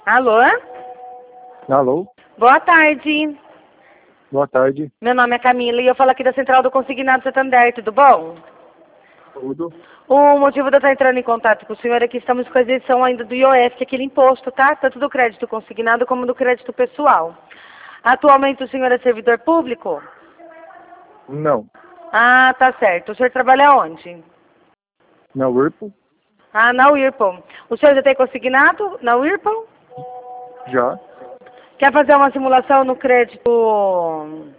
Alô? Alô? Boa tarde. Boa tarde. Meu nome é Camila e eu falo aqui da Central do Consignado Santander, tudo bom? Tudo? O motivo de eu estar entrando em contato com o senhor é que estamos com a isenção ainda do IOF, que é aquele imposto, tá? Tanto do crédito consignado como do crédito pessoal. Atualmente o senhor é servidor público? Não. Ah, tá certo. O senhor trabalha onde? Na Whirlpool? Ah, na Whirlpool. O senhor já tem consignado na Whirlpool? Já. Quer fazer uma simulação no crédito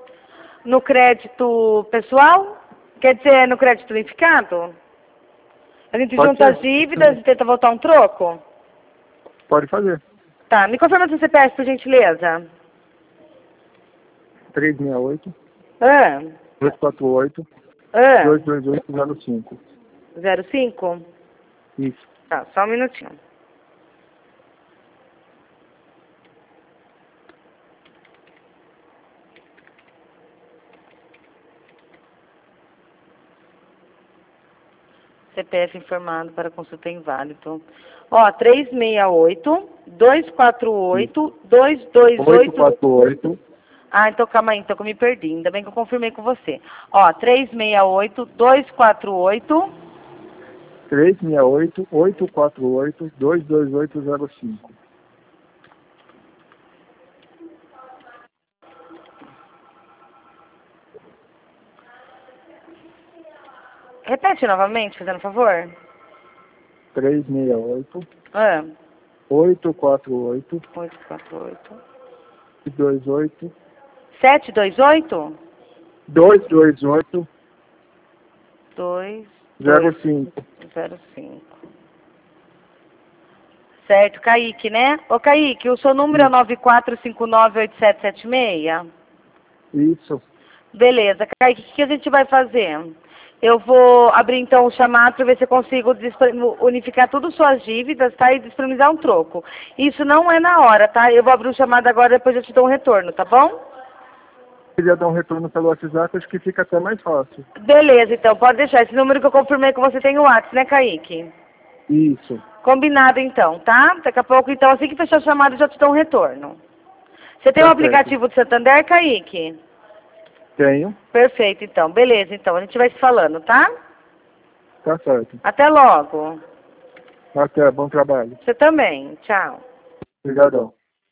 pessoal? Quer dizer, no crédito unificado? A gente Pode junta ser. as dívidas e tenta voltar um troco? Pode fazer. Tá, me confirma seu CPF, por gentileza. 368 Ah, 248 ah, 22805. 05? Isso. Tá, só um minutinho. CPF informado para consulta inválido. Ó, 368 248 228. 848 Ah, então calma aí, então que eu me perdi. Ainda bem que eu confirmei com você. Ó, 368 248. 368 848 22805. Repete novamente, fazendo favor. 368 Ah, 848 848. 228 728? 228 05. 2205. Certo, Kaique, né? Ô, Kaique, o seu número é 94598776? Isso. Beleza, Kaique, o que a gente vai fazer? Eu vou abrir então o chamado para ver se eu consigo unificar tudo suas dívidas, tá? E disponibilizar um troco. Isso não é na hora, tá? Eu vou abrir o chamado agora, depois eu te dou um retorno, tá bom? Queria dar um retorno pelo WhatsApp, acho que fica até mais fácil. Beleza, então, pode deixar. Esse número que eu confirmei que você tem o WhatsApp, né, Kaique? Isso. Combinado, então, tá? Daqui a pouco, então, assim que fechar o chamado, eu já te dou um retorno. Você tem o Tá aplicativo do Santander, Kaique? Tenho. Perfeito, então. Beleza, então. A gente vai se falando, tá? Tá certo. Até logo. Até, bom trabalho. Você também. Tchau. Obrigadão.